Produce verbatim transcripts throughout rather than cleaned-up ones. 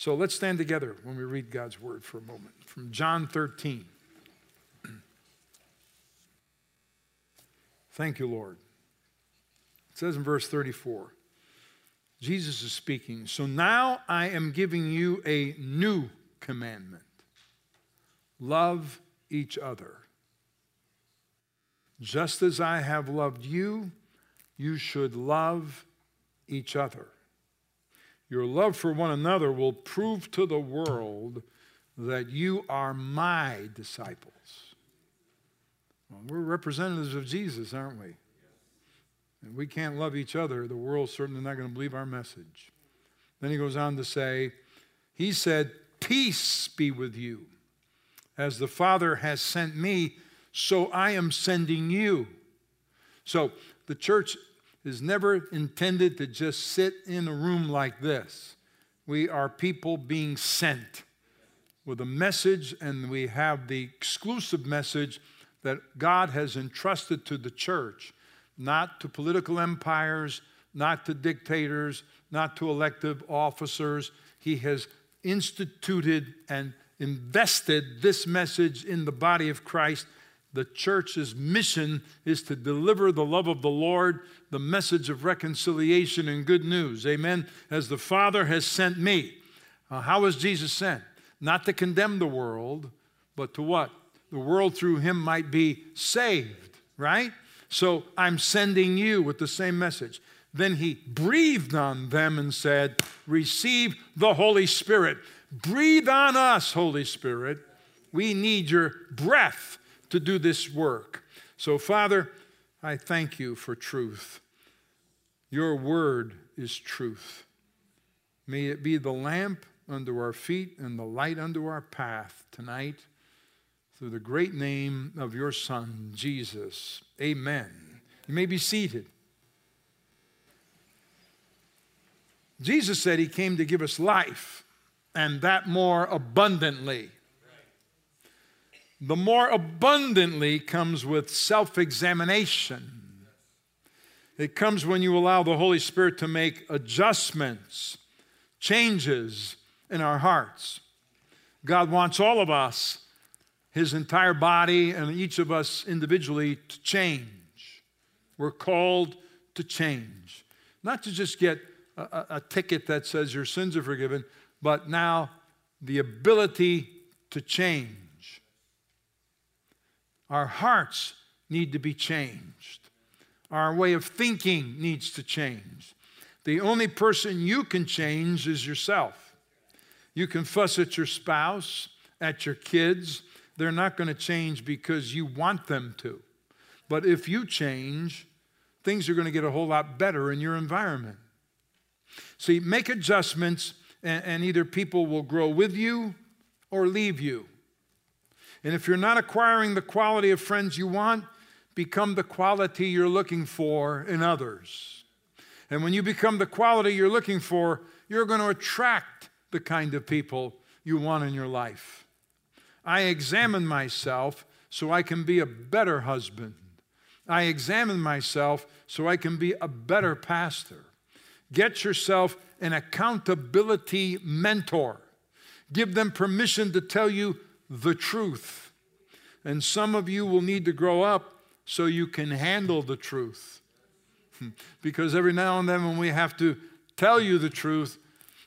So let's stand together when we read God's word for a moment. From John thirteen. Thank you, Lord. It says in verse thirty-four, Jesus is speaking. So now I am giving you a new commandment. Love each other. Just as I have loved you, you should love each other. Your love for one another will prove to the world that you are my disciples. Well, we're representatives of Jesus, aren't we? And we can't love each other. The world's certainly not going to believe our message. Then he goes on to say, he said, peace be with you. As the Father has sent me, so I am sending you. So the church is never intended to just sit in a room like this. We are people being sent with a message, and we have the exclusive message that God has entrusted to the church, not to political empires, not to dictators, not to elective officers. He has instituted and invested this message in the body of Christ. The church's mission is to deliver the love of the Lord, the message of reconciliation and good news. Amen. As the Father has sent me. Uh, how was Jesus sent? Not to condemn the world, but to what? The world through him might be saved, right? So I'm sending you with the same message. Then he breathed on them and said, receive the Holy Spirit. Breathe on us, Holy Spirit. We need your breath to do this work. So, Father, I thank you for truth. Your word is truth. May it be the lamp under our feet and the light under our path tonight, through the great name of your Son, Jesus. Amen. You may be seated. Jesus said he came to give us life, and that more abundantly. The more abundantly comes with self-examination. It comes when you allow the Holy Spirit to make adjustments, changes in our hearts. God wants all of us, his entire body, and each of us individually to change. We're called to change. Not to just get a, a, a ticket that says your sins are forgiven, but now the ability to change. Our hearts need to be changed. Our way of thinking needs to change. The only person you can change is yourself. You can fuss at your spouse, at your kids. They're not going to change because you want them to. But if you change, things are going to get a whole lot better in your environment. See, make adjustments, and, and either people will grow with you or leave you. And if you're not acquiring the quality of friends you want, become the quality you're looking for in others. And when you become the quality you're looking for, you're going to attract the kind of people you want in your life. I examine myself so I can be a better husband. I examine myself so I can be a better pastor. Get yourself an accountability mentor. Give them permission to tell you the truth. And some of you will need to grow up so you can handle the truth. Because every now and then when we have to tell you the truth,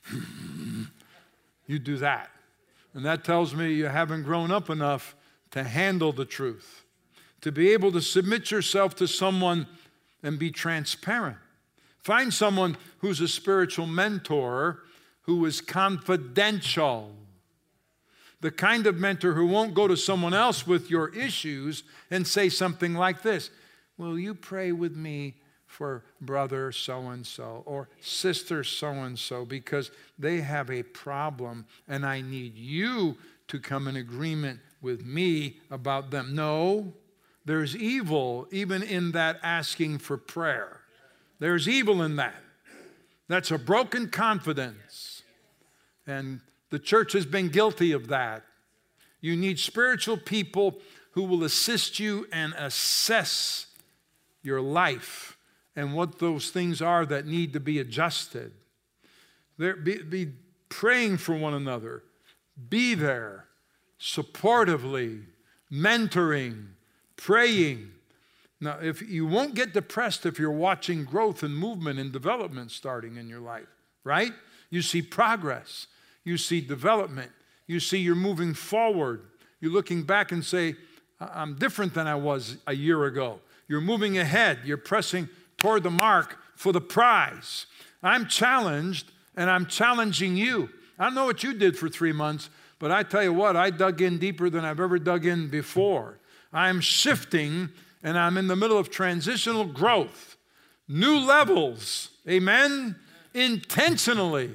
you do that. And that tells me you haven't grown up enough to handle the truth. To be able to submit yourself to someone and be transparent. Find someone who's a spiritual mentor who is confidential. The kind of mentor who won't go to someone else with your issues and say something like this. Will you pray with me for brother so-and-so or sister so-and-so because they have a problem and I need you to come in agreement with me about them? No, there's evil even in that asking for prayer. There's evil in that. That's a broken confidence. And the church has been guilty of that. You need spiritual people who will assist you and assess your life and what those things are that need to be adjusted. There, be, be praying for one another. Be there, supportively, mentoring, praying. Now, if you won't get depressed if you're watching growth and movement and development starting in your life, right? You see progress. You see development. You see you're moving forward. You're looking back and say, I'm different than I was a year ago. You're moving ahead. You're pressing toward the mark for the prize. I'm challenged, and I'm challenging you. I don't know what you did for three months, but I tell you what, I dug in deeper than I've ever dug in before. I'm shifting, and I'm in the middle of transitional growth. New levels, amen, intentionally.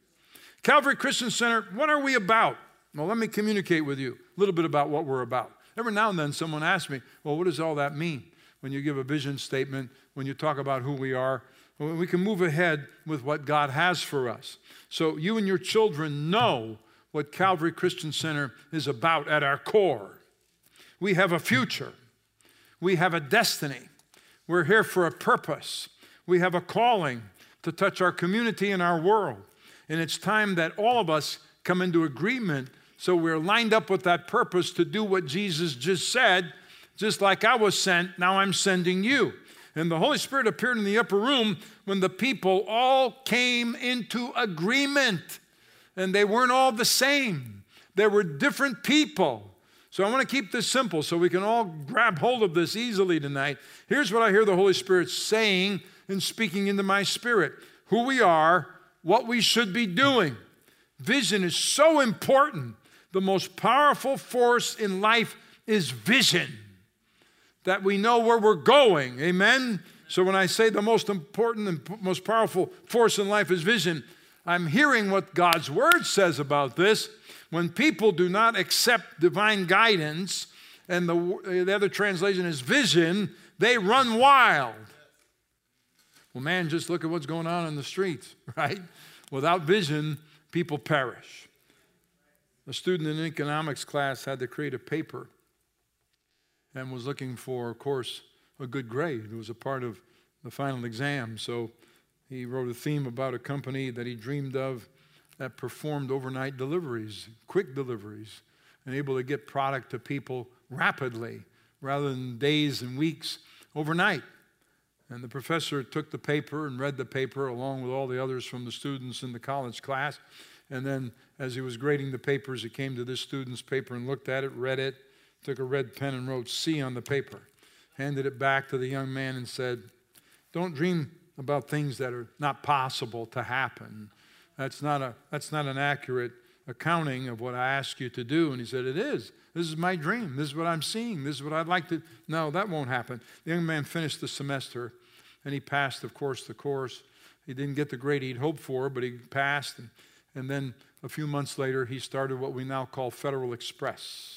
Calvary Christian Center, what are we about? Well, let me communicate with you a little bit about what we're about. Every now and then someone asks me, well, what does all that mean? When you give a vision statement, when you talk about who we are, we can move ahead with what God has for us. So you and your children know what Calvary Christian Center is about at our core. We have a future. We have a destiny. We're here for a purpose. We have a calling to touch our community and our world. And it's time that all of us come into agreement so we're lined up with that purpose to do what Jesus just said. Just like I was sent, now I'm sending you. And the Holy Spirit appeared in the upper room when the people all came into agreement. And they weren't all the same. They were different people. So I want to keep this simple so we can all grab hold of this easily tonight. Here's what I hear the Holy Spirit saying and speaking into my spirit. Who we are, what we should be doing. Vision is so important. The most powerful force in life is vision. That we know where we're going, amen? So when I say the most important and most powerful force in life is vision, I'm hearing what God's Word says about this. When people do not accept divine guidance, and the, the other translation is vision, they run wild. Well, man, just look at what's going on in the streets, right? Without vision, people perish. A student in an economics class had to create a paper and was looking for, of course, a good grade. It was a part of the final exam. So he wrote a theme about a company that he dreamed of that performed overnight deliveries, quick deliveries, and able to get product to people rapidly rather than days and weeks, overnight. And the professor took the paper and read the paper along with all the others from the students in the college class. And then as he was grading the papers, he came to this student's paper and looked at it, read it, took a red pen and wrote C on the paper, handed it back to the young man and said, don't dream about things that are not possible to happen. That's not a, that's not an accurate accounting of what I ask you to do. And he said, it is. This is my dream. This is what I'm seeing. This is what I'd like to. No, that won't happen. The young man finished the semester, and he passed, of course, the course. He didn't get the grade he'd hoped for, but he passed. And, and then a few months later, he started what we now call Federal Express.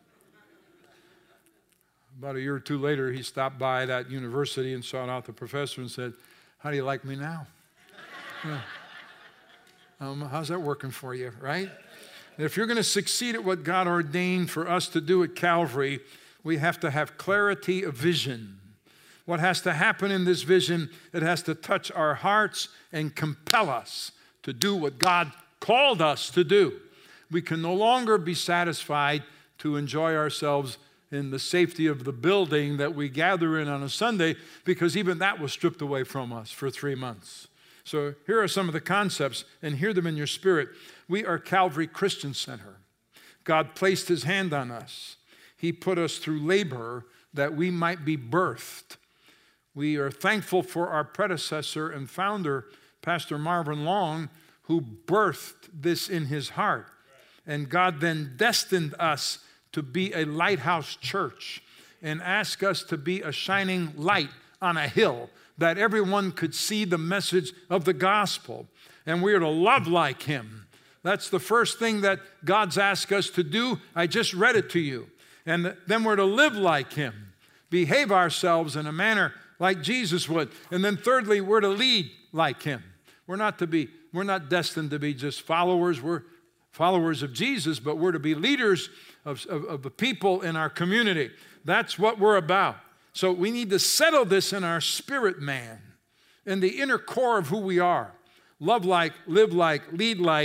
About a year or two later, he stopped by that university and sought out the professor and said, how do you like me now? Yeah. Um, how's that working for you, right? And if you're going to succeed at what God ordained for us to do at Calvary, we have to have clarity of vision. What has to happen in this vision, it has to touch our hearts and compel us to do what God called us to do. We can no longer be satisfied to enjoy ourselves in the safety of the building that we gather in on a Sunday, because even that was stripped away from us for three months. So here are some of the concepts, and hear them in your spirit. We are Calvary Christian Center. God placed his hand on us. He put us through labor that we might be birthed. We are thankful for our predecessor and founder, Pastor Marvin Long, who birthed this in his heart. And God then destined us to be a lighthouse church and ask us to be a shining light on a hill that everyone could see the message of the gospel. And we are to love like him. That's the first thing that God's asked us to do. I just read it to you. And then we're to live like him, behave ourselves in a manner like Jesus would. And then thirdly, we're to lead like him. We're not to be, we're not destined to be just followers. We're followers of Jesus, but we're to be leaders of, of, of the people in our community. That's what we're about. So we need to settle this in our spirit man, in the inner core of who we are. Love like, live like, lead like,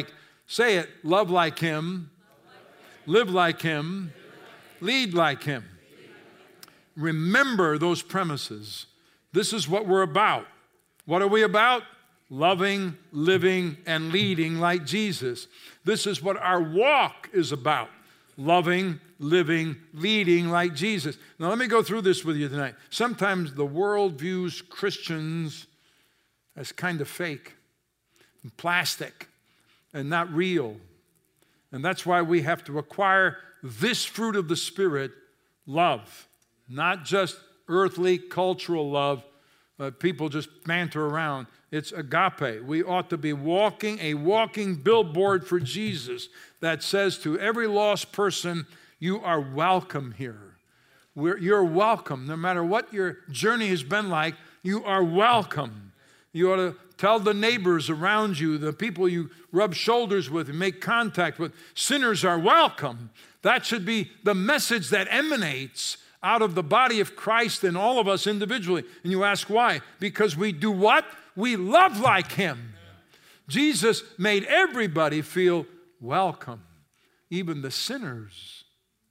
Say it. Love like him. Live like him. Lead like him. Remember those premises. This is what we're about. What are we about? Loving, living, and leading like Jesus. This is what our walk is about. Loving, living, leading like Jesus. Now let me go through this with you tonight. Sometimes the world views Christians as kind of fake and plastic and not real. And that's why we have to acquire this fruit of the Spirit, love. Not just earthly, cultural love. Uh, people just banter around. It's agape. We ought to be walking, a walking billboard for Jesus that says to every lost person, you are welcome here. We're, you're welcome. No matter what your journey has been like, you are welcome. You ought to tell the neighbors around you, the people you rub shoulders with and make contact with, sinners are welcome. That should be the message that emanates out of the body of Christ and all of us individually. And you ask why? Because we do what? We love like him. Jesus made everybody feel welcome, even the sinners.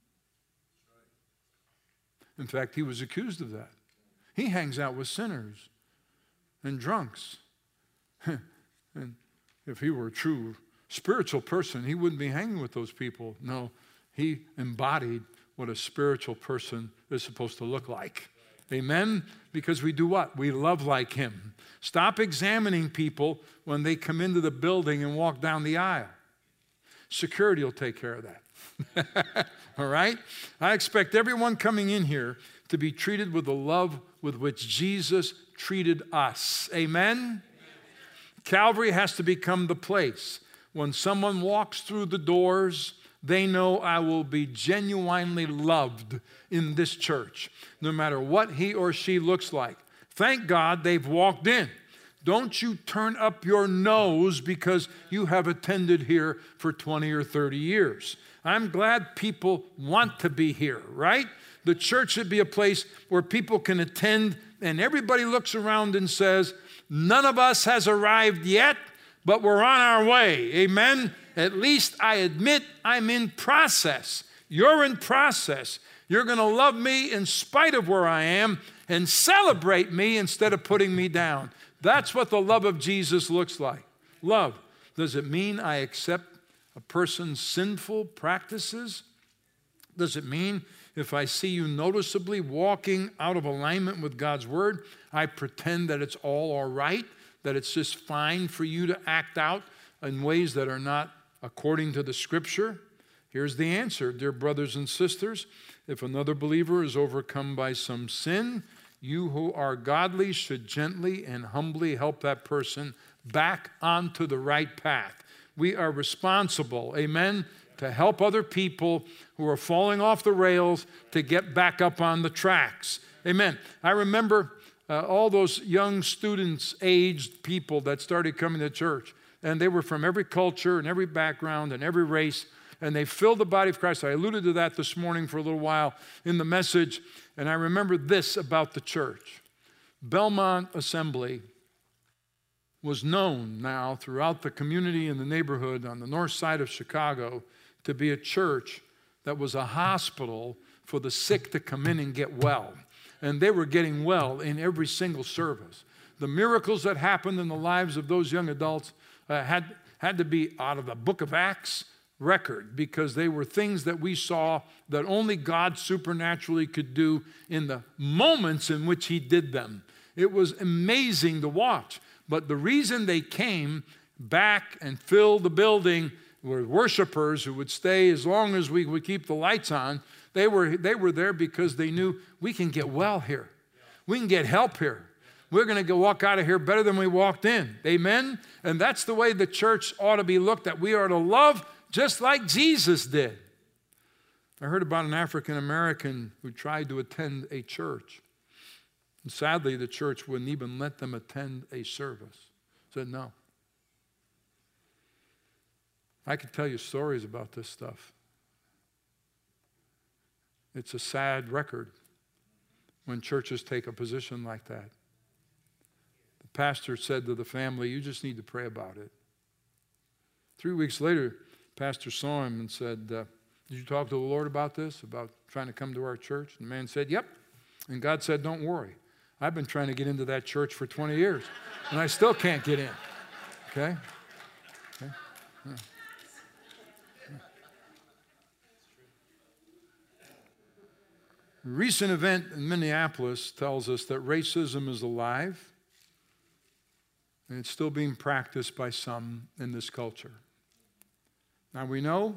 In fact, he was accused of that. He hangs out with sinners and drunks. And if he were a true spiritual person, he wouldn't be hanging with those people. No, he embodied what a spiritual person is supposed to look like. Amen? Because we do what? We love like him. Stop examining people when they come into the building and walk down the aisle. Security will take care of that. All right? I expect everyone coming in here to be treated with the love with which Jesus treated us. Amen? Amen. Calvary has to become the place. When someone walks through the doors, they know I will be genuinely loved in this church, no matter what he or she looks like. Thank God they've walked in. Don't you turn up your nose because you have attended here for twenty or thirty years. I'm glad people want to be here, right? The church should be a place where people can attend and everybody looks around and says, none of us has arrived yet, but we're on our way. Amen? At least I admit I'm in process. You're in process. You're going to love me in spite of where I am and celebrate me instead of putting me down. That's what the love of Jesus looks like. Love. Does it mean I accept a person's sinful practices? Does it mean if I see you noticeably walking out of alignment with God's word, I pretend that it's all all right, that it's just fine for you to act out in ways that are not according to the scripture? Here's the answer, dear brothers and sisters. If another believer is overcome by some sin, you who are godly should gently and humbly help that person back onto the right path. We are responsible, amen, to help other people who are falling off the rails to get back up on the tracks. Amen. I remember uh, all those young students, aged people that started coming to church. And they were from every culture and every background and every race. And they filled the body of Christ. I alluded to that this morning for a little while in the message. And I remember this about the church. Belmont Assembly was known now throughout the community and the neighborhood on the north side of Chicago to be a church that was a hospital for the sick to come in and get well. And they were getting well in every single service. The miracles that happened in the lives of those young adults uh, had, had to be out of the book of Acts record, because they were things that we saw that only God supernaturally could do in the moments in which he did them. It was amazing to watch. But the reason they came back and filled the building were worshipers who would stay as long as we would keep the lights on. They were, they were there because they knew we can get well here. We can get help here. We're going to go walk out of here better than we walked in. Amen? And that's the way the church ought to be looked at. We are to love just like Jesus did. I heard about an African American who tried to attend a church. And sadly, the church wouldn't even let them attend a service. Said no. I could tell you stories about this stuff. It's a sad record when churches take a position like that. The pastor said to the family, you just need to pray about it. Three weeks later, pastor saw him and said, uh, did you talk to the Lord about this, about trying to come to our church? And the man said, yep. And God said, don't worry. I've been trying to get into that church for twenty years, and I still can't get in. Okay? Okay? Yeah. A recent event in Minneapolis tells us that racism is alive, and it's still being practiced by some in this culture. Now we know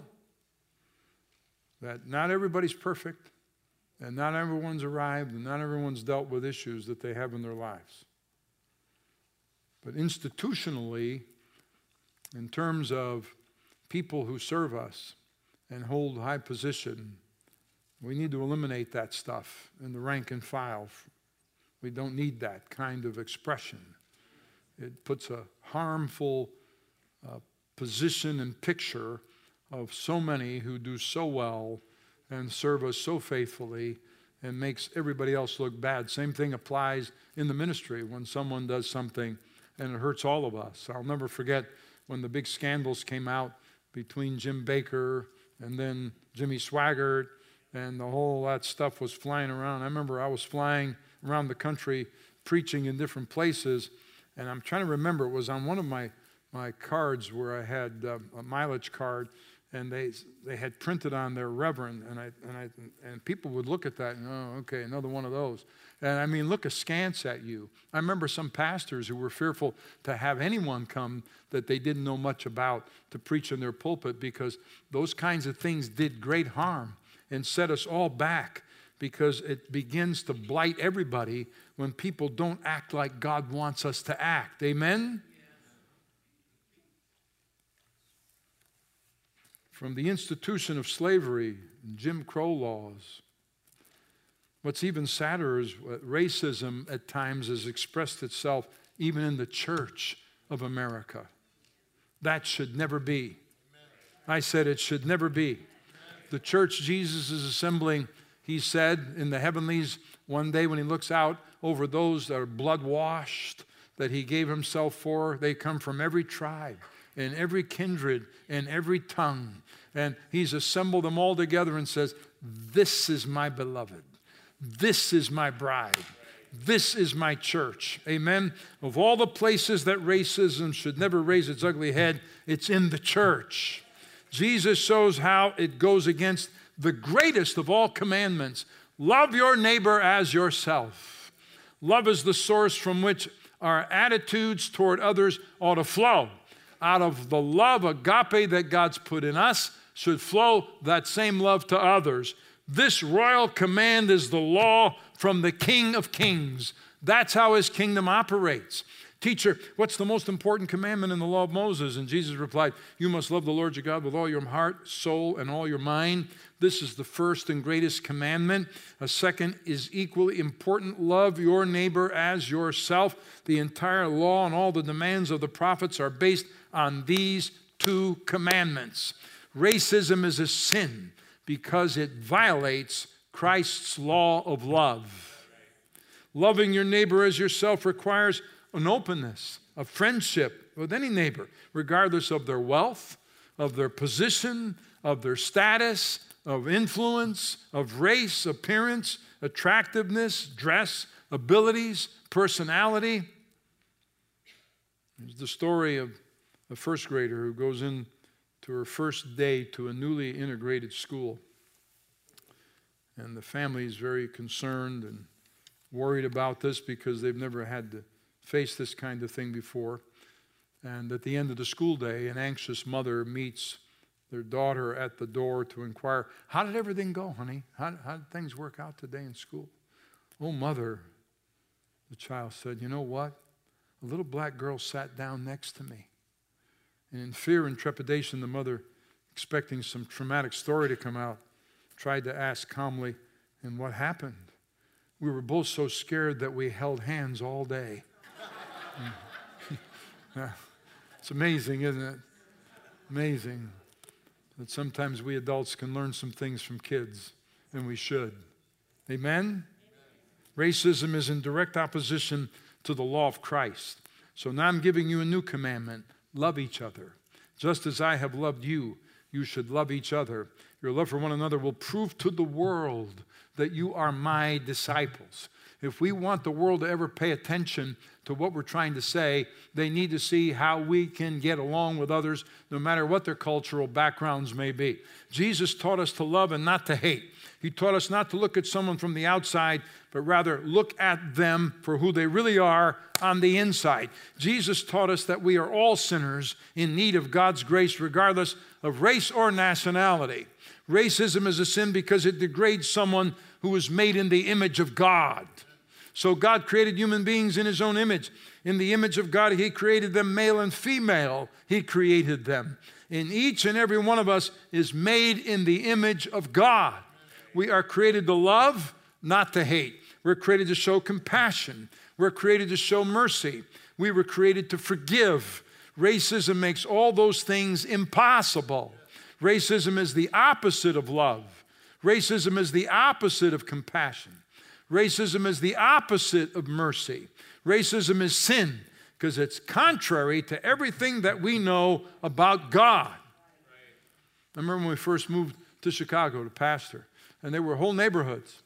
that not everybody's perfect, and not everyone's arrived, and not everyone's dealt with issues that they have in their lives. But institutionally, in terms of people who serve us and hold high position, we need to eliminate that stuff in the rank and file. We don't need that kind of expression. It puts a harmful uh, position and picture of so many who do so well and serve us so faithfully and makes everybody else look bad. Same thing applies in the ministry when someone does something and it hurts all of us. I'll never forget when the big scandals came out between Jim Baker and then Jimmy Swaggart, and the whole that stuff was flying around. I remember I was flying around the country preaching in different places, and I'm trying to remember, it was on one of my, my cards where I had uh, a mileage card, and they they had printed on there Reverend, and I and I and people would look at that and, oh, okay, another one of those. And I mean, look askance at you. I remember some pastors who were fearful to have anyone come that they didn't know much about to preach in their pulpit, because those kinds of things did great harm and set us all back, because it begins to blight everybody when people don't act like God wants us to act. Amen? From the institution of slavery and Jim Crow laws, what's even sadder is racism at times has expressed itself even in the church of America. That should never be. I said it should never be. The church Jesus is assembling, he said in the heavenlies one day when he looks out over those that are blood-washed, that he gave himself for, they come from every tribe and every kindred and every tongue. And he's assembled them all together and says, this is my beloved. This is my bride. This is my church. Amen. Of all the places that racism should never raise its ugly head, it's in the church. Jesus shows how it goes against the greatest of all commandments. Love your neighbor as yourself. Love is the source from which our attitudes toward others ought to flow. Out of the love, agape, that God's put in us, should flow that same love to others. This royal command is the law from the King of Kings. That's how his kingdom operates. Teacher, what's the most important commandment in the law of Moses? And Jesus replied, you must love the Lord your God with all your heart, soul, and all your mind. This is the first and greatest commandment. A second is equally important. Love your neighbor as yourself. The entire law and all the demands of the prophets are based on these two commandments. Racism is a sin because it violates Christ's law of love. Loving your neighbor as yourself requires an openness, a friendship with any neighbor, regardless of their wealth, of their position, of their status, of influence, of race, appearance, attractiveness, dress, abilities, personality. There's the story of a first grader who goes in to her first day to a newly integrated school. And the family is very concerned and worried about this because they've never had to face this kind of thing before. And at the end of the school day, an anxious mother meets their daughter at the door to inquire, how did everything go, honey? How, how did things work out today in school? Oh, mother, the child said, you know what? A little black girl sat down next to me. And in fear and trepidation, the mother, expecting some traumatic story to come out, tried to ask calmly, and what happened? We were both so scared that we held hands all day. Yeah. It's amazing, isn't it? Amazing that sometimes we adults can learn some things from kids, and we should. Amen? Amen? Racism is in direct opposition to the law of Christ. So now I'm giving you a new commandment. Love each other. Just as I have loved you, you should love each other. Your love for one another will prove to the world that you are my disciples. If we want the world to ever pay attention to what we're trying to say, they need to see how we can get along with others, no matter what their cultural backgrounds may be. Jesus taught us to love and not to hate. He taught us not to look at someone from the outside, but rather look at them for who they really are on the inside. Jesus taught us that we are all sinners in need of God's grace, regardless of race or nationality. Racism is a sin because it degrades someone who was made in the image of God. So God created human beings in his own image. In the image of God, he created them male and female. He created them. And each and every one of us is made in the image of God. We are created to love, not to hate. We're created to show compassion. We're created to show mercy. We were created to forgive. Racism makes all those things impossible. Racism is the opposite of love. Racism is the opposite of compassion. Racism is the opposite of mercy. Racism is sin because it's contrary to everything that we know about God. I remember when we first moved to Chicago to pastor, and there were whole neighborhoods.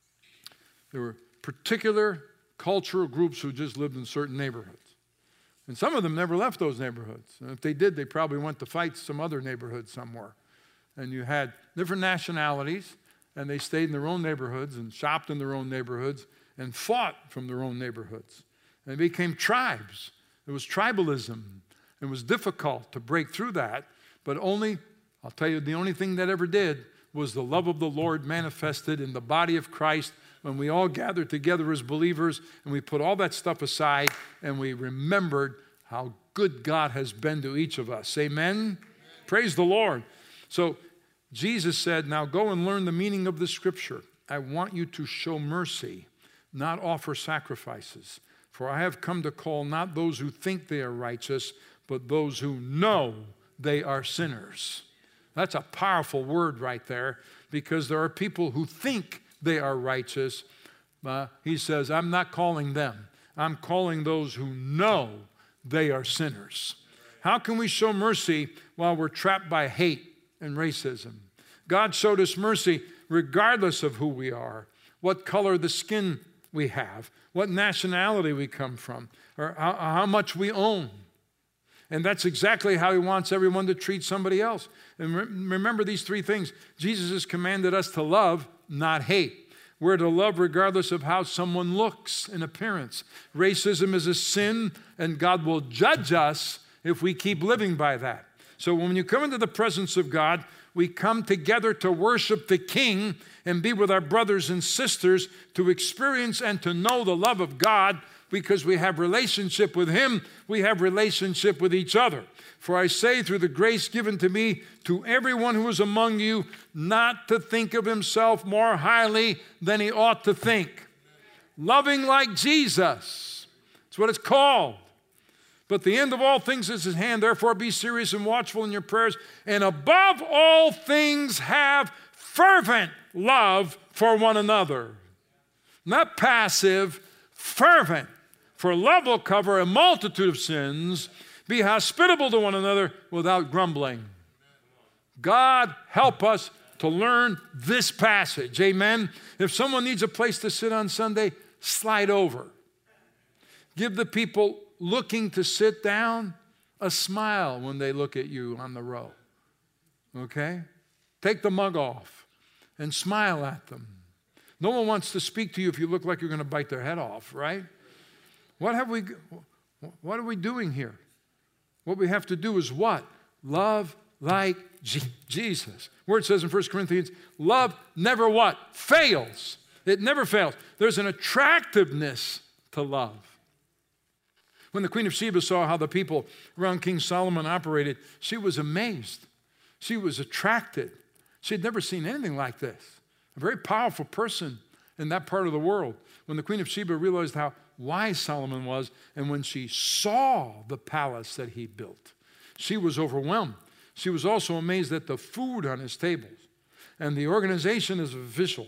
There were particular cultural groups who just lived in certain neighborhoods. And some of them never left those neighborhoods. And if they did, they probably went to fight some other neighborhood somewhere. And you had different nationalities, and they stayed in their own neighborhoods and shopped in their own neighborhoods and fought from their own neighborhoods. And they became tribes. It was tribalism. It was difficult to break through that, but only, I'll tell you, the only thing that ever did was the love of the Lord manifested in the body of Christ when we all gathered together as believers and we put all that stuff aside and we remembered how good God has been to each of us. Amen? Amen. Praise the Lord. So Jesus said, now go and learn the meaning of the scripture. I want you to show mercy, not offer sacrifices. For I have come to call not those who think they are righteous, but those who know they are sinners. That's a powerful word right there, because there are people who think they are righteous. Uh, he says, I'm not calling them. I'm calling those who know they are sinners. How can we show mercy while we're trapped by hate and racism? God showed us mercy regardless of who we are, what color the skin we have, what nationality we come from, or how, how much we own. And that's exactly how he wants everyone to treat somebody else. And re- remember these three things. Jesus has commanded us to love, not hate. We're to love regardless of how someone looks in appearance. Racism is a sin, and God will judge us if we keep living by that. So when you come into the presence of God, we come together to worship the King and be with our brothers and sisters to experience and to know the love of God. Because we have relationship with him, we have relationship with each other. For I say through the grace given to me, to everyone who is among you, not to think of himself more highly than he ought to think. Loving like Jesus. That's what it's called. But the end of all things is his hand. Therefore be serious and watchful in your prayers. And above all things have fervent love for one another. Not passive, fervent. For love will cover a multitude of sins. Be hospitable to one another without grumbling. God help us to learn this passage. Amen. If someone needs a place to sit on Sunday, slide over. Give the people looking to sit down a smile when they look at you on the row. Okay? Take the mug off and smile at them. No one wants to speak to you if you look like you're going to bite their head off, right? What have we, what are we doing here? What we have to do is what? Love like G- Jesus. Word says in First Corinthians, love never what? Fails. It never fails. There's an attractiveness to love. When the Queen of Sheba saw how the people around King Solomon operated, she was amazed. She was attracted. She had never seen anything like this. A very powerful person in that part of the world. When the Queen of Sheba realized how wise Solomon was, and when she saw the palace that he built, she was overwhelmed. She was also amazed at the food on his tables and the organization of officials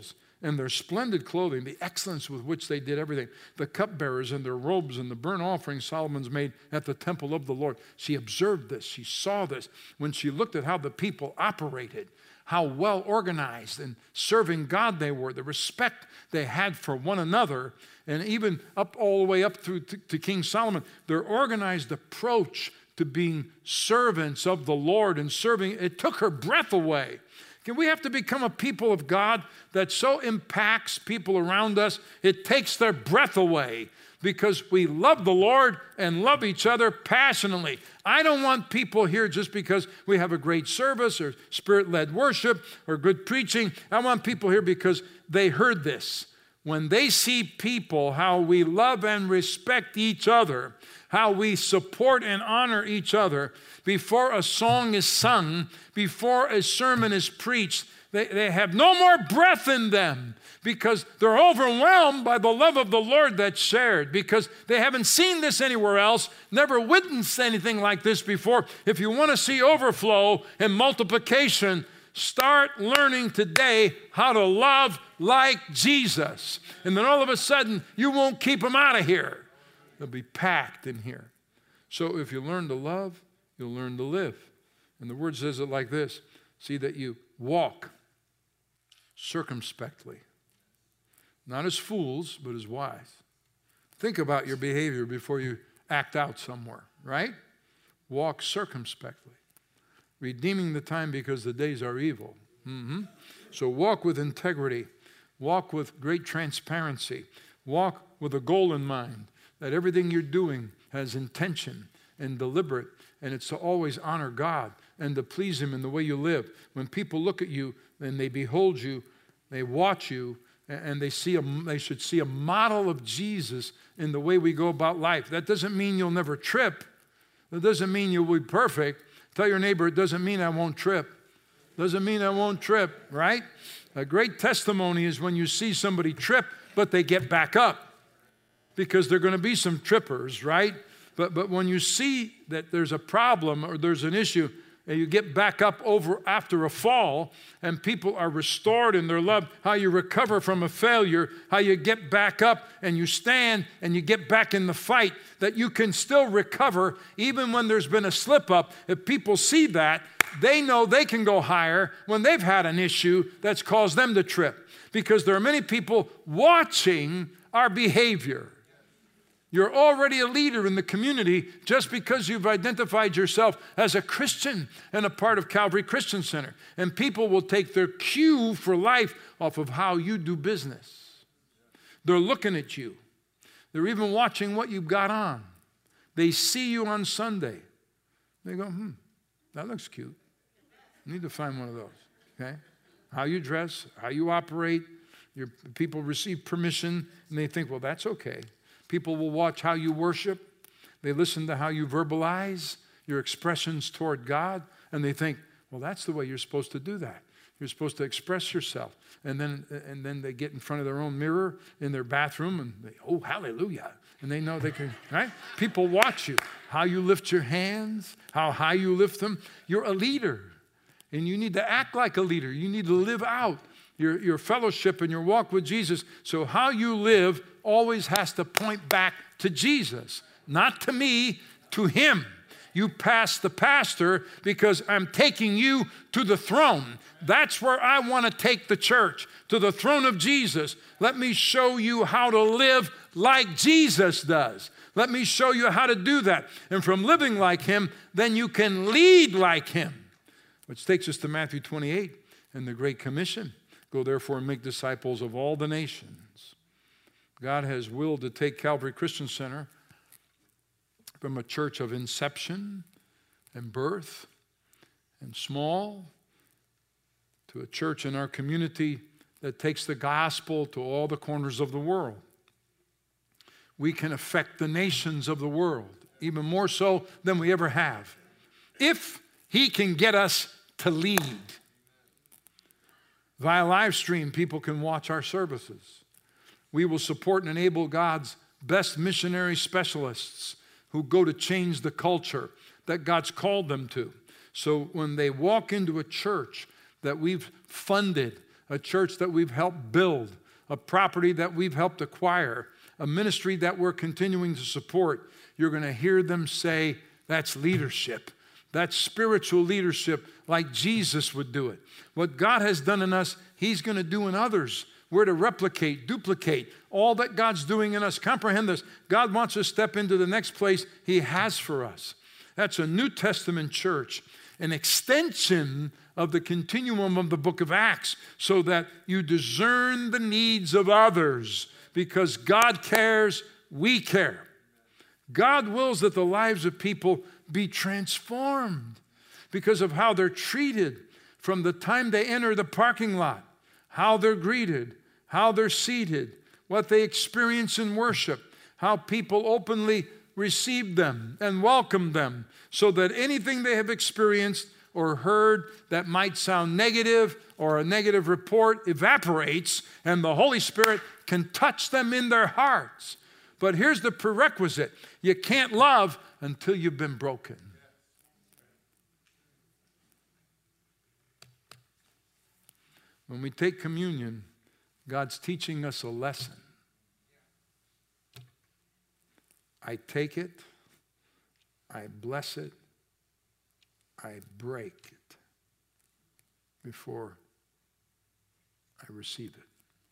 and their splendid clothing, the excellence with which they did everything, the cupbearers and their robes and the burnt offerings Solomon's made at the temple of the Lord. She observed this. She saw this. When she looked at how the people operated, how well organized and serving God they were, the respect they had for one another, and even up all the way up through to, to King Solomon, their organized approach to being servants of the Lord and serving, it took her breath away. Can we have to become a people of God that so impacts people around us, it takes their breath away because we love the Lord and love each other passionately. I don't want people here just because we have a great service or spirit-led worship or good preaching. I want people here because they heard this. When they see people, how we love and respect each other, how we support and honor each other, before a song is sung, before a sermon is preached, they, they have no more breath in them because they're overwhelmed by the love of the Lord that's shared, because they haven't seen this anywhere else, never witnessed anything like this before. If you want to see overflow and multiplication, start learning today how to love like Jesus. And then all of a sudden, you won't keep them out of here. They'll be packed in here. So if you learn to love, you'll learn to live. And the word says it like this. See that you walk circumspectly. Not as fools, but as wise. Think about your behavior before you act out somewhere, right? Walk circumspectly. Redeeming the time because the days are evil. Mm-hmm. So walk with integrity. Walk with great transparency. Walk with a goal in mind, that everything you're doing has intention and deliberate, and it's to always honor God and to please Him in the way you live. When people look at you and they behold you, they watch you, and they see a, they should see a model of Jesus in the way we go about life. That doesn't mean you'll never trip. That doesn't mean you'll be perfect. Tell your neighbor, it doesn't mean I won't trip. Doesn't mean I won't trip, right? A great testimony is when you see somebody trip, but they get back up. Because there are going to be some trippers, right? But, but when you see that there's a problem or there's an issue, and you get back up over after a fall, and people are restored in their love, how you recover from a failure, how you get back up and you stand and you get back in the fight, that you can still recover even when there's been a slip up. If people see that, they know they can go higher when they've had an issue that's caused them to trip. Because there are many people watching our behavior. You're already a leader in the community just because you've identified yourself as a Christian and a part of Calvary Christian Center. And people will take their cue for life off of how you do business. They're looking at you. They're even watching what you've got on. They see you on Sunday. They go, hmm, that looks cute. I need to find one of those, okay? How you dress, how you operate. Your people receive permission, and they think, well, that's okay. People will watch how you worship. They listen to how you verbalize your expressions toward God, and they think, well, that's the way you're supposed to do that. You're supposed to express yourself. And then, and then they get in front of their own mirror in their bathroom, and they, oh, hallelujah. And they know they can, right? People watch you, how you lift your hands, how high you lift them. You're a leader, and you need to act like a leader. You need to live out your, your fellowship and your walk with Jesus. So how you live always has to point back to Jesus, not to me, to Him. You pass the pastor because I'm taking you to the throne. That's where I want to take the church, to the throne of Jesus. Let me show you how to live like Jesus does. Let me show you how to do that. And from living like Him, then you can lead like Him. Which takes us to Matthew twenty-eight and the Great Commission. Go therefore and make disciples of all the nations. God has willed to take Calvary Christian Center from a church of inception and birth and small to a church in our community that takes the gospel to all the corners of the world. We can affect the nations of the world, even more so than we ever have, if He can get us to lead. Via live stream, people can watch our services. We will support and enable God's best missionary specialists who go to change the culture that God's called them to. So when they walk into a church that we've funded a church that we've helped build, a property that we've helped acquire, a ministry that we're continuing to support, you're going to hear them say, that's leadership. That's spiritual leadership like Jesus would do it. What God has done in us, He's going to do in others. We're to replicate, duplicate all that God's doing in us. Comprehend this. God wants us to step into the next place He has for us. That's a New Testament church, an extension of the continuum of the book of Acts, so that you discern the needs of others. Because God cares, we care. God wills that the lives of people be transformed because of how they're treated from the time they enter the parking lot, how they're greeted, how they're seated, what they experience in worship, how people openly receive them and welcome them, so that anything they have experienced or heard that might sound negative or a negative report evaporates, and the Holy Spirit can touch them in their hearts. But here's the prerequisite. You can't love until you've been broken. When we take communion, God's teaching us a lesson. I take it, I bless it, I break it before I receive it.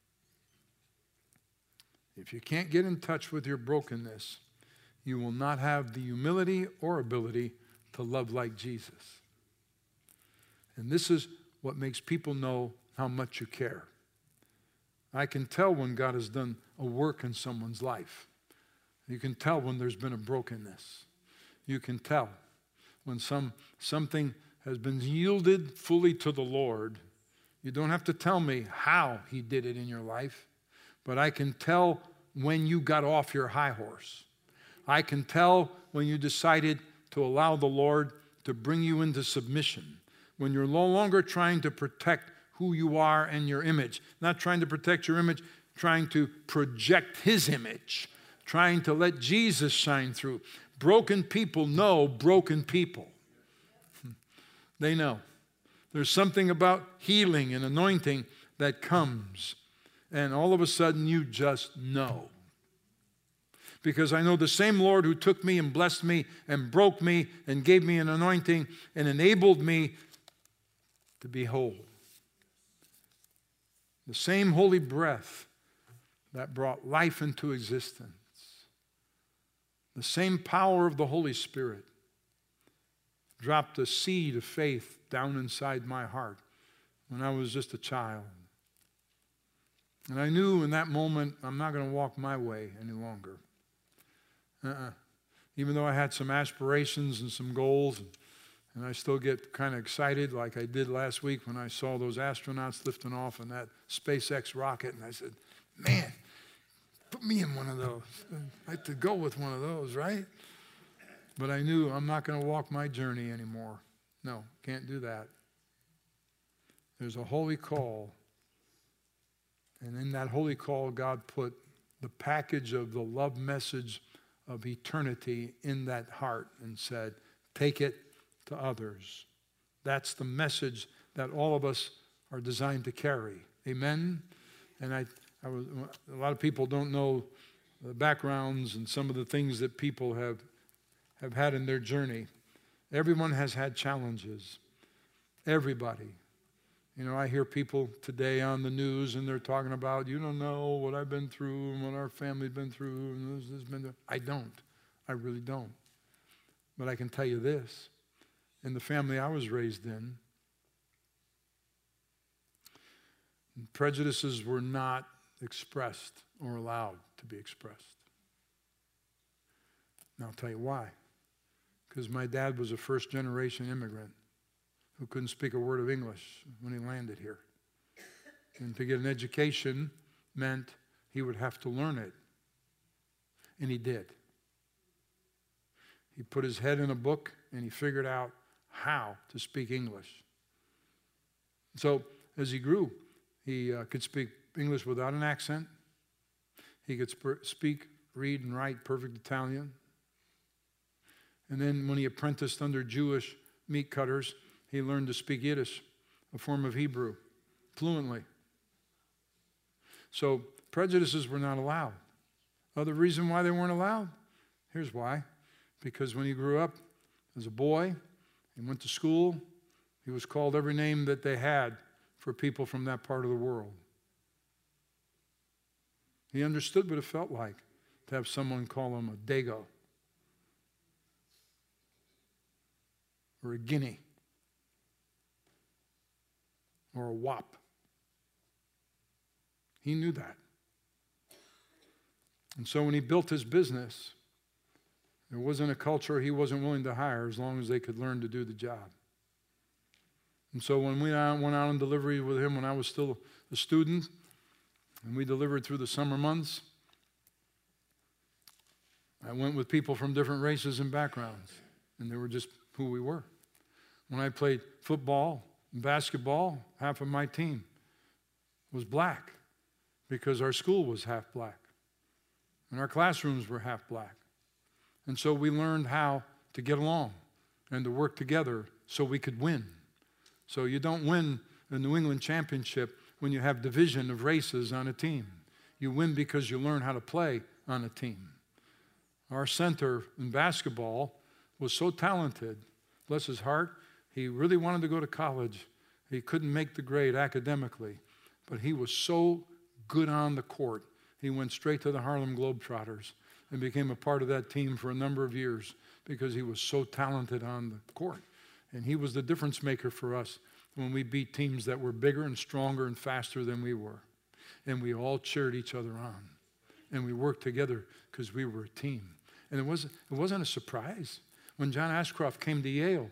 If you can't get in touch with your brokenness, you will not have the humility or ability to love like Jesus. And this is what makes people know how much you care. I can tell when God has done a work in someone's life. You can tell when there's been a brokenness. You can tell when some something has been yielded fully to the Lord. You don't have to tell me how He did it in your life, but I can tell when you got off your high horse. I can tell when you decided to allow the Lord to bring you into submission, when you're no longer trying to protect who you are and your image, not trying to protect your image, trying to project His image, trying to let Jesus shine through. Broken people know broken people. They know. There's something about healing and anointing that comes, and all of a sudden you just know. Because I know the same Lord who took me and blessed me and broke me and gave me an anointing and enabled me to be whole. The same holy breath that brought life into existence. The same power of the Holy Spirit dropped a seed of faith down inside my heart when I was just a child. And I knew in that moment I'm not going to walk my way any longer. Uh-uh. Even though I had some aspirations and some goals, and, and I still get kind of excited like I did last week when I saw those astronauts lifting off in that SpaceX rocket, and I said, man, put me in one of those. I like to go with one of those, right? But I knew I'm not going to walk my journey anymore. No, can't do that. There's a holy call. And in that holy call, God put the package of the love message of eternity in that heart and said, take it to others. That's the message that all of us are designed to carry. Amen? And I, I was, a lot of people don't know the backgrounds and some of the things that people have, have had in their journey. Everyone has had challenges. Everybody. You know, I hear people today on the news and they're talking about, you don't know what I've been through and what our family's been through. And this has been. I don't. I really don't. But I can tell you this. In the family I was raised in, prejudices were not expressed or allowed to be expressed. And I'll tell you why. Because my dad was a first-generation immigrant who couldn't speak a word of English when he landed here. And to get an education meant he would have to learn it. And he did. He put his head in a book and he figured out how to speak English. So as he grew, he uh, could speak English without an accent. He could sp- speak, read, and write perfect Italian. And then when he apprenticed under Jewish meat cutters, he learned to speak Yiddish, a form of Hebrew, fluently. So prejudices were not allowed. Other reason why they weren't allowed? Here's why. Because when he grew up as a boy and went to school, he was called every name that they had for people from that part of the world. He understood what it felt like to have someone call him a dago or a guinea or a wop. He knew that. And so when he built his business, there wasn't a culture he wasn't willing to hire as long as they could learn to do the job. And so when we went out on delivery with him when I was still a student, and we delivered through the summer months, I went with people from different races and backgrounds, and they were just who we were. When I played football and basketball, half of my team was black because our school was half black, and our classrooms were half black. And so we learned how to get along and to work together so we could win. So you don't win the New England championship when you have division of races on a team. You win because you learn how to play on a team. Our center in basketball was so talented, bless his heart, he really wanted to go to college. He couldn't make the grade academically, but he was so good on the court. He went straight to the Harlem Globetrotters and became a part of that team for a number of years because he was so talented on the court. And he was the difference maker for us when we beat teams that were bigger and stronger and faster than we were. And we all cheered each other on. And we worked together because we were a team. And it wasn't, it wasn't a surprise. When John Ashcroft came to Yale,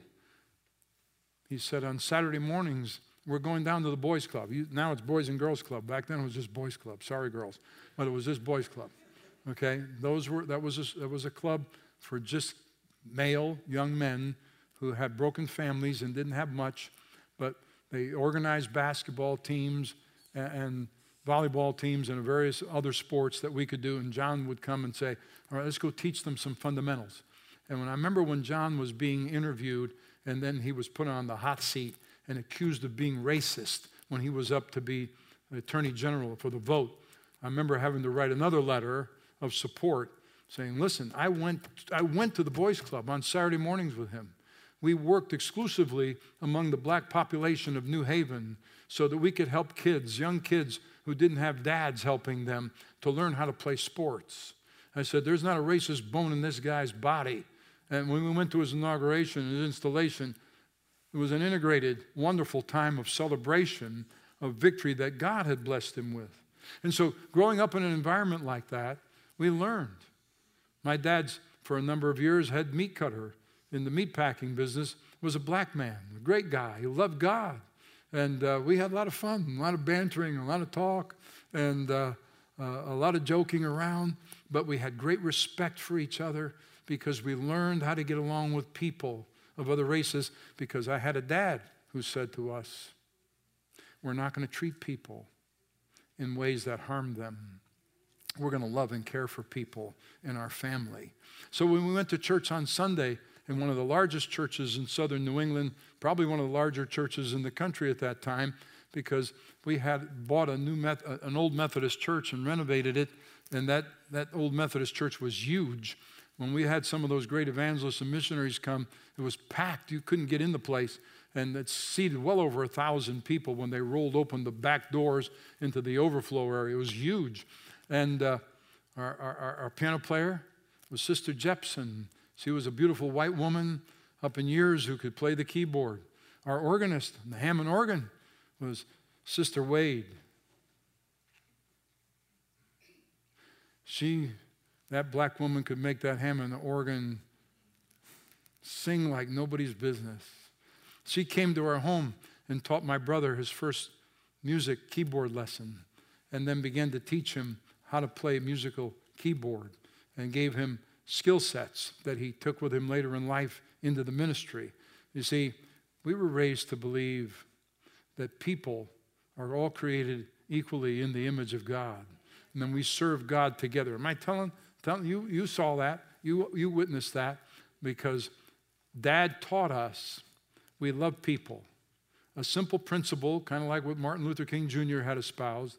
he said, on Saturday mornings, we're going down to the boys' club. You, now it's Boys and Girls Club. Back then it was just boys' club. Sorry, girls. But it was just boys' club. Okay? Those were, that was a, that was a club for just male young men who had broken families and didn't have much, but they organized basketball teams and, and volleyball teams and various other sports that we could do. And John would come and say, all right, let's go teach them some fundamentals. And when I remember when John was being interviewed and then he was put on the hot seat and accused of being racist when he was up to be the Attorney General for the vote, I remember having to write another letter of support saying, listen, I went, I went to the boys' club on Saturday mornings with him. We worked exclusively among the black population of New Haven so that we could help kids, young kids who didn't have dads helping them to learn how to play sports. I said, there's not a racist bone in this guy's body. And when we went to his inauguration, his installation, it was an integrated, wonderful time of celebration, of victory that God had blessed him with. And so growing up in an environment like that, we learned. My dad's, for a number of years, head meat cutter in the meat packing business, was a black man, a great guy. He loved God. And uh, we had a lot of fun, a lot of bantering, a lot of talk, and uh, uh, a lot of joking around. But we had great respect for each other because we learned how to get along with people of other races, because I had a dad who said to us, we're not going to treat people in ways that harm them. We're going to love and care for people in our family. So when we went to church on Sunday, in one of the largest churches in southern New England, probably one of the larger churches in the country at that time, because we had bought a new Met, an old Methodist church and renovated it, and that, that old Methodist church was huge. When we had some of those great evangelists and missionaries come, it was packed. You couldn't get in the place, and it seated well over a thousand people when they rolled open the back doors into the overflow area. It was huge. And uh, our, our, our piano player was Sister Jepson. She was a beautiful white woman up in years who could play the keyboard. Our organist, the Hammond organ, was Sister Wade. She, that black woman, could make that Hammond organ sing like nobody's business. She came to our home and taught my brother his first music keyboard lesson, and then began to teach him how to play musical keyboard, and gave him skill sets that he took with him later in life into the ministry. You see, we were raised to believe that people are all created equally in the image of God, and then we serve God together. Am I telling, telling you, you saw that, you, you witnessed that, because Dad taught us we love people. A simple principle, kind of like what Martin Luther King Junior had espoused,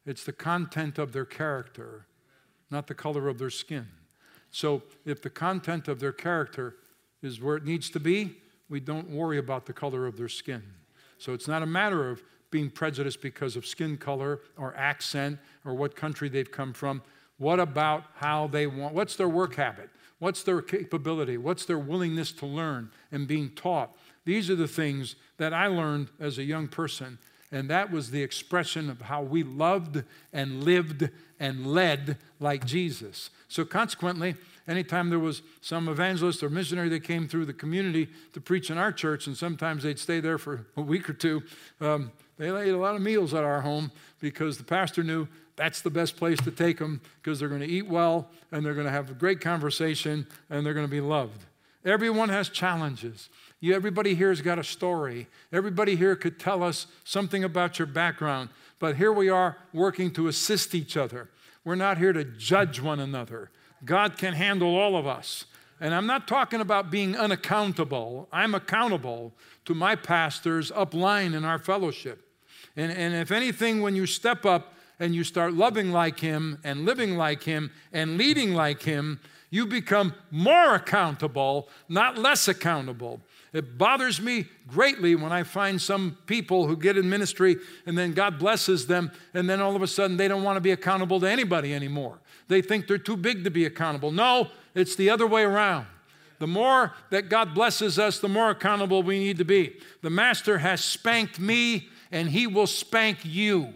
It's the content of their character, not the color of their skin. So if the content of their character is where it needs to be, we don't worry about the color of their skin. So it's not a matter of being prejudiced because of skin color or accent or what country they've come from. What about how they want? What's their work habit? What's their capability? What's their willingness to learn and being taught? These are the things that I learned as a young person, and that was the expression of how we loved and lived and led like Jesus. So consequently, anytime there was some evangelist or missionary that came through the community to preach in our church, and sometimes they'd stay there for a week or two, um, they ate a lot of meals at our home because the pastor knew that's the best place to take them because they're going to eat well and they're going to have a great conversation and they're going to be loved. Everyone has challenges. You, everybody here has got a story. Everybody here could tell us something about your background. But here we are working to assist each other. We're not here to judge one another. God can handle all of us. And I'm not talking about being unaccountable. I'm accountable to my pastors upline in our fellowship. And, and if anything, when you step up and you start loving like him and living like him and leading like him, you become more accountable, not less accountable. It bothers me greatly when I find some people who get in ministry and then God blesses them and then all of a sudden they don't want to be accountable to anybody anymore. They think they're too big to be accountable. No, it's the other way around. The more that God blesses us, the more accountable we need to be. The Master has spanked me and he will spank you.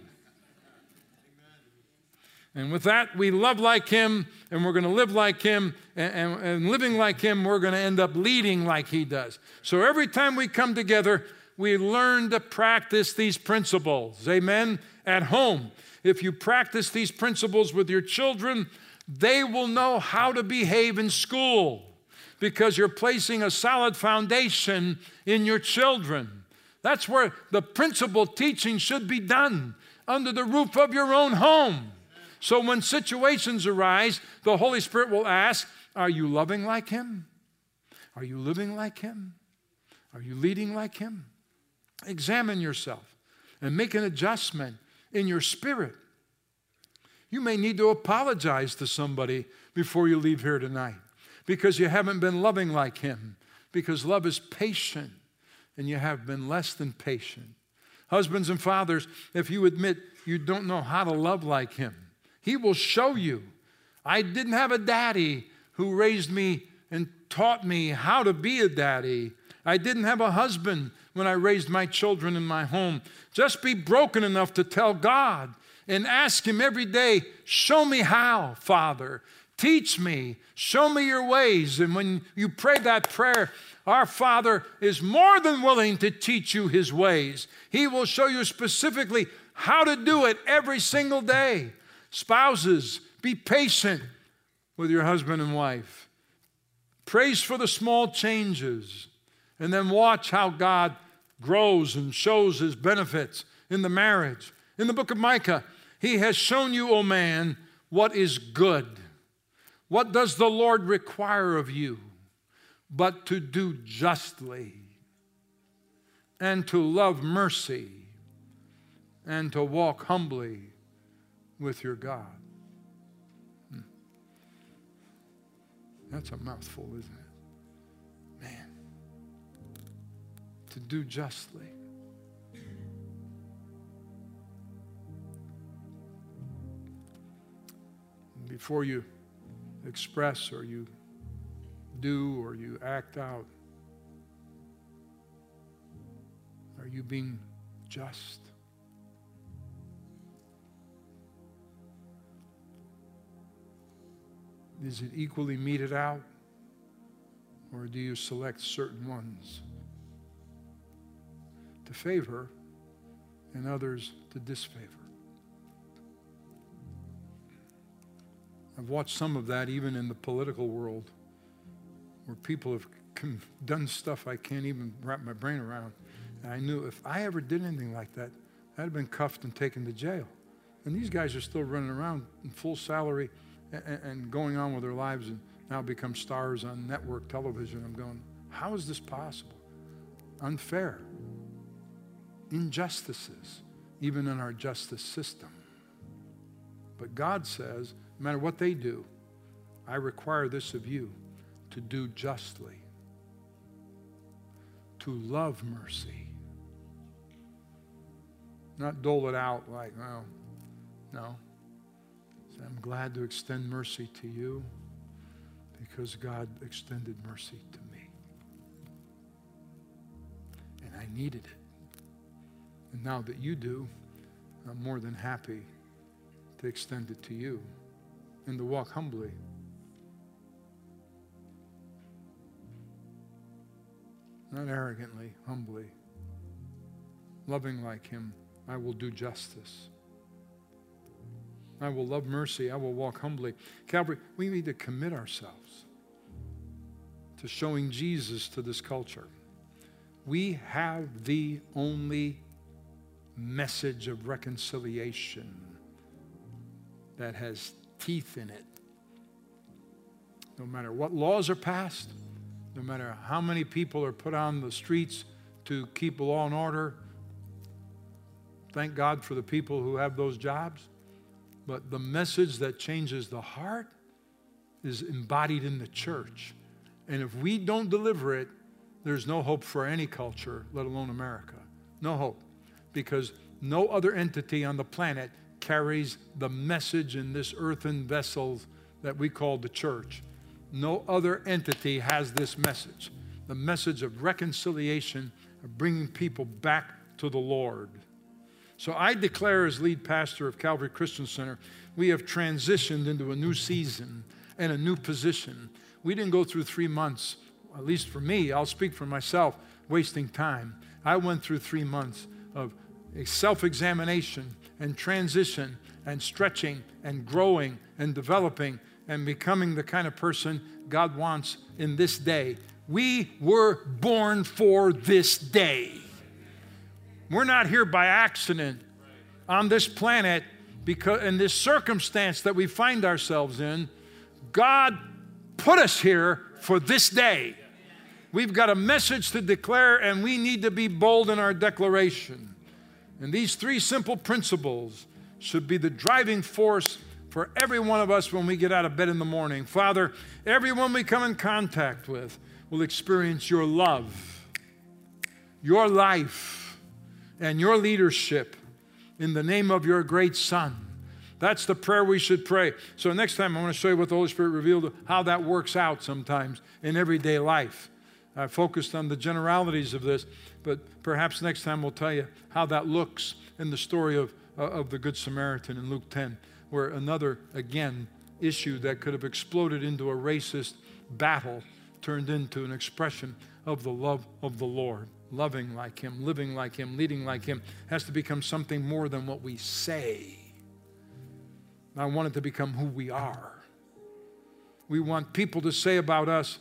And with that, we love like him, and we're going to live like him, and, and, and living like him, we're going to end up leading like he does. So every time we come together, we learn to practice these principles. Amen? At home, if you practice these principles with your children, they will know how to behave in school because you're placing a solid foundation in your children. That's where the principle teaching should be done, under the roof of your own home. So when situations arise, the Holy Spirit will ask, are you loving like him? Are you living like him? Are you leading like him? Examine yourself and make an adjustment in your spirit. You may need to apologize to somebody before you leave here tonight because you haven't been loving like him, because love is patient and you have been less than patient. Husbands and fathers, if you admit you don't know how to love like him, he will show you. I didn't have a daddy who raised me and taught me how to be a daddy. I didn't have a husband when I raised my children in my home. Just be broken enough to tell God and ask him every day, show me how, Father. Teach me. Show me your ways. And when you pray that prayer, our Father is more than willing to teach you his ways. He will show you specifically how to do it every single day. Spouses, be patient with your husband and wife. Praise for the small changes, and then watch how God grows and shows his benefits in the marriage. In the book of Micah, he has shown you, O man, what is good. What does the Lord require of you? But to do justly, and to love mercy, and to walk humbly with your God. Hmm. That's a mouthful, isn't it? Man. To do justly. Before you express or you do or you act out, are you being just? Is it equally meted out? Or do you select certain ones to favor and others to disfavor? I've watched some of that even in the political world where people have done stuff I can't even wrap my brain around. And I knew if I ever did anything like that, I'd have been cuffed and taken to jail. And these guys are still running around in full salary and going on with their lives and now become stars on network television. I'm going, how is this possible? Unfair. Injustices, even in our justice system. But God says, no matter what they do, I require this of you, to do justly, to love mercy. Not dole it out like, well, no. So I'm glad to extend mercy to you because God extended mercy to me. And I needed it. And now that you do, I'm more than happy to extend it to you and to walk humbly. Not arrogantly, humbly. Loving like him, I will do justice. I will love mercy. I will walk humbly. Calvary, we need to commit ourselves to showing Jesus to this culture. We have the only message of reconciliation that has teeth in it. No matter what laws are passed, no matter how many people are put on the streets to keep law and order, thank God for the people who have those jobs. But the message that changes the heart is embodied in the church. And if we don't deliver it, there's no hope for any culture, let alone America. No hope. Because no other entity on the planet carries the message in this earthen vessel that we call the church. No other entity has this message. The message of reconciliation, of bringing people back to the Lord. So I declare as lead pastor of Calvary Christian Center, we have transitioned into a new season and a new position. We didn't go through three months, at least for me, I'll speak for myself, wasting time. I went through three months of a self-examination and transition and stretching and growing and developing and becoming the kind of person God wants in this day. We were born for this day. We're not here by accident on this planet because in this circumstance that we find ourselves in. God put us here for this day. We've got a message to declare, and we need to be bold in our declaration. And these three simple principles should be the driving force for every one of us when we get out of bed in the morning. Father, everyone we come in contact with will experience your love, your life, and your leadership in the name of your great Son. That's the prayer we should pray. So next time I want to show you what the Holy Spirit revealed, how that works out sometimes in everyday life. I focused on the generalities of this, but perhaps next time we'll tell you how that looks in the story of, uh, of the Good Samaritan in Luke ten, where another, again, issue that could have exploded into a racist battle turned into an expression of the love of the Lord. Loving like him, living like him, leading like him has to become something more than what we say. I want it to become who we are. We want people to say about us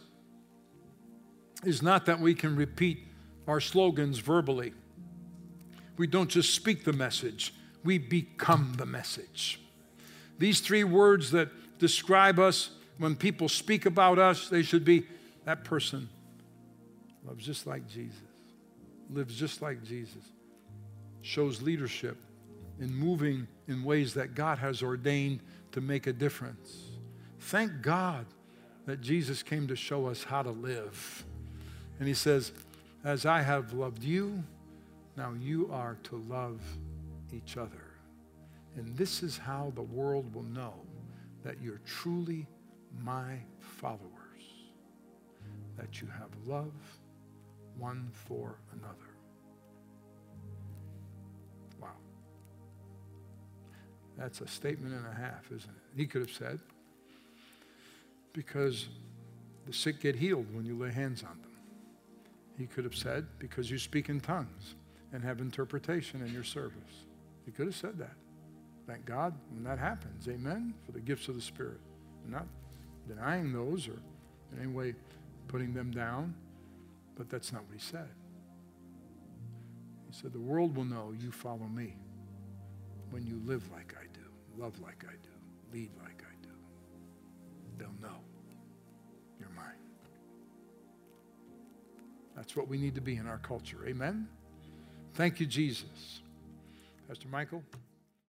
is not that we can repeat our slogans verbally. We don't just speak the message, we become the message. These three words that describe us, when people speak about us, they should be, that person loves just like Jesus, lives just like Jesus, shows leadership in moving in ways that God has ordained to make a difference. Thank God that Jesus came to show us how to live. And he says, as I have loved you, now you are to love each other. And this is how the world will know that you're truly my followers, that you have love one for another. Wow. That's a statement and a half, isn't it? He could have said, because the sick get healed when you lay hands on them. He could have said, because you speak in tongues and have interpretation in your service. He could have said that. Thank God when that happens. Amen? For the gifts of the Spirit. I'm not denying those or in any way putting them down, but that's not what he said. He said, the world will know you follow me when you live like I do, love like I do, lead like I do. They'll know you're mine. That's what we need to be in our culture. Amen? Thank you, Jesus. Pastor Michael.